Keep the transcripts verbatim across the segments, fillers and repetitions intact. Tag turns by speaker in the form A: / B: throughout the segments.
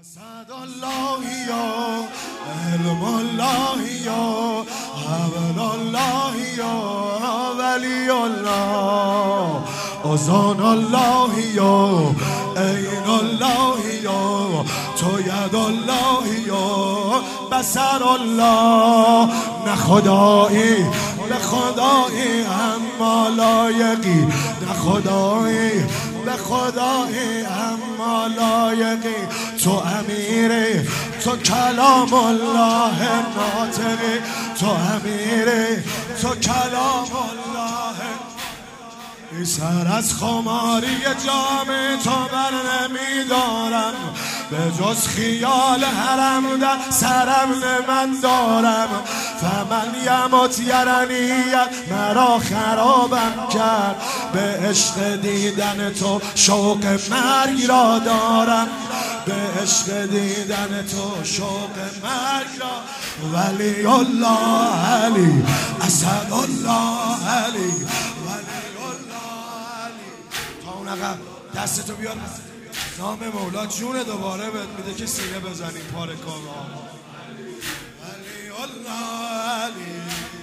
A: اسد الله یا علم الله یا حبل الله یا ولی الله اذان الله یا عین الله یا تو ید الله یا بصر الله. نه خدایی به خدایی اما لایقی، نه خدایی به خدایی اما لایقی. تو امیری، تو کلام الله ناطقی، تو امیری، تو کلام الله. ای سر از خماری جام تو بر نمیدارم، به جز خیال حرم در سرم من دارم. فمن یمت یرنیت مرا خرابم کرد، به عشق دیدن تو شوق مرگ را دارم، به عشق دیدن تو شوق مرگ را. ولی الله علی، اسد الله علی، ولی الله علی. تا اون عقب دستتو بیار، نام مولا جون دوباره بهت میده که سینه بزنی پاره کن. ولی الله علی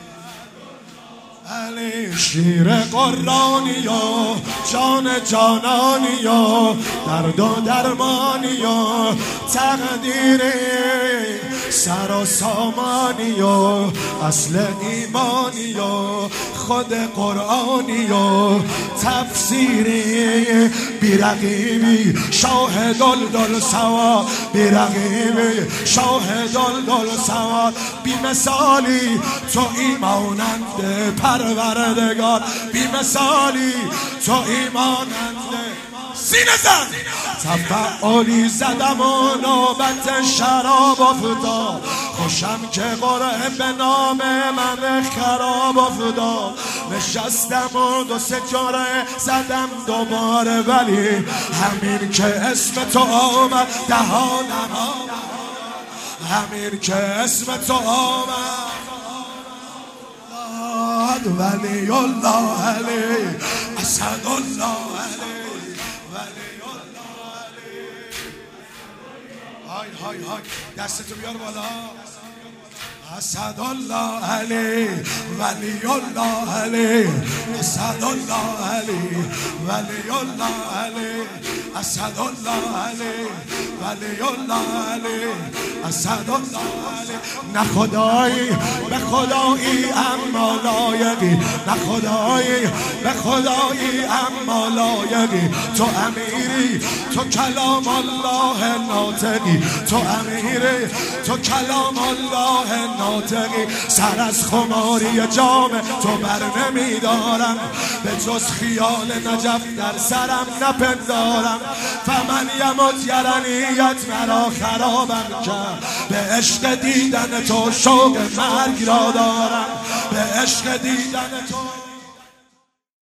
A: علی. شیر قرآنی یا جان جانانی یا درد و درمانی یا تقدیری سر و سامانی یا اصل ایمانی یا خود قرآنی یا تفسیری. بیرقیبی شاه دلدل سوار، بیرقیبی شاه دلدل سوار. بی مثالی تو ایماننده پروردگار، بی مثالی تو ایماننده. سینه زن تفعالی زدم و نوبت شراب افتاد، خوشم که قرعه به نام من خراب افتاد. نشستم و دو سه جاره زدم دوباره، ولی همین که اسم تو آمد دهانم آمد، همین که اسم تو آمد. ولی الله علی، اسد الله علی، ولی الله علی. های های های دستتو بیار بالا. اسد الله علی، ولی الله علی، اسد الله علی، ولی الله علی، اسد الله علی، ولی الله علی، اسد الله علی. نه خدایی به خدایی اما لایقی، نه خدایی به خدایی اما لایقی. تو امیری، تو کلام الله ناطقی، تو امیری، تو کلام الله ناطقی. سر از خماری جام تو بر نمیدارم، به جز خیال نجف در سرم نپندارم. فمن یمت یرنیت مرا خرابم کرد، به عشق دیدن تو شوق مرگ را دارم، به عشق دیدن تو.